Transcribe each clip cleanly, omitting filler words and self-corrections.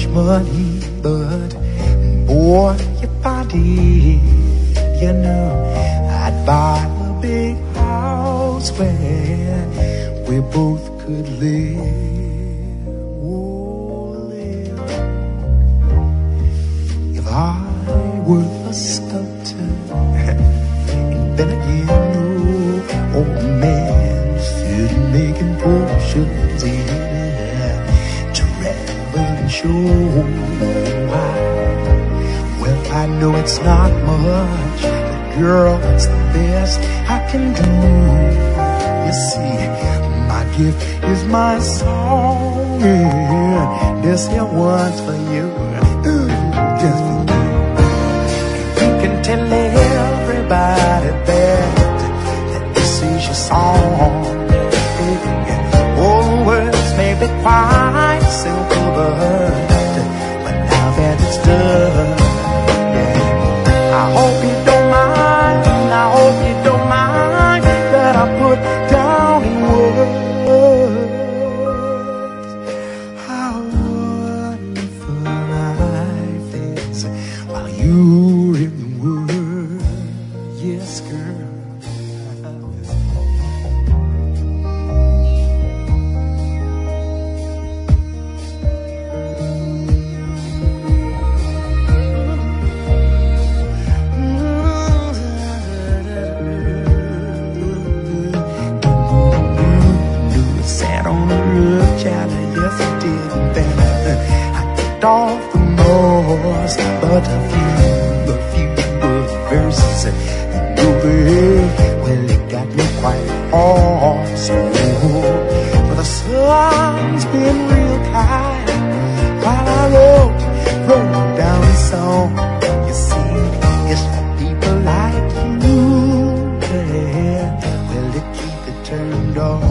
money, but boy, if I did, you know, I'd buy a big house where we both could live. Oh, live. If I were a sculptor, and then again, no old man sitting making potions, yeah, travel and show why. Well, I know it's not much, but girl, it's the best I can do. You see, my gift is my song, yeah. This here one's for you, just for you. And you can tell everybody that this is your song. Yeah. All the words may be quite simple, but now that it's done, yeah. I hope you don't mind, I hope you don't mind that I put down in words how wonderful life is while you're in the world. Yes, girl. Off the moors, but a few verses over here, well, it got me quite awesome. But the sun's been real kind while I wrote down a song. You see, it's for people like you, yeah, well, to keep it turned on.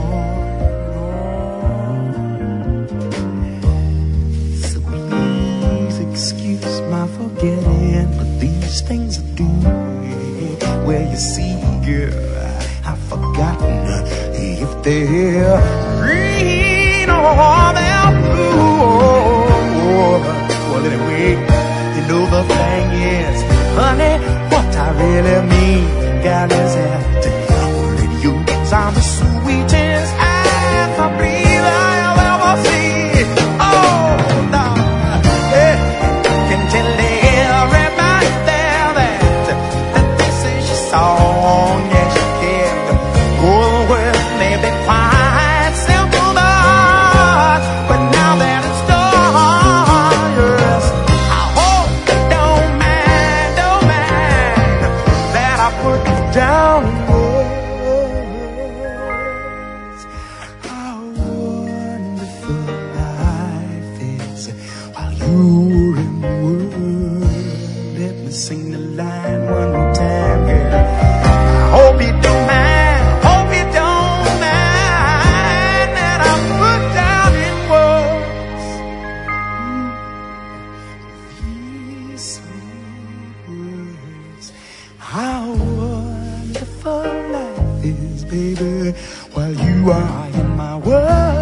Excuse my forgetting, but these things I do. Well, you see, girl, I've forgotten if they're green or they're blue. Well, anyway, you know the thing is, honey, what I really mean, God, is that radios are the sweetest ass I breathe I'll ever see. Oh, no. Tell everybody there that this is your song, yes you can. Oh, well, maybe quite simple, but now that it's done, yes, I hope you don't mind that I put it down in words. How wonderful life is while you're in the world. Let me sing the line one more time, girl. I hope you don't mind, hope you don't mind that I put down in words these sweet words. How wonderful life is, baby, while you are in my world.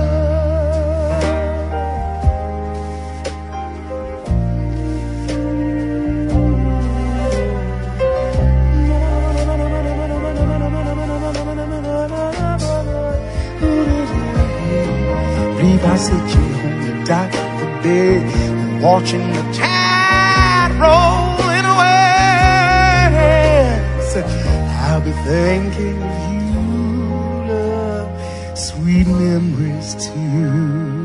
I sit you on the dock of the bed, watching the tide rolling away. So I'll be thinking of you, love, sweet memories too.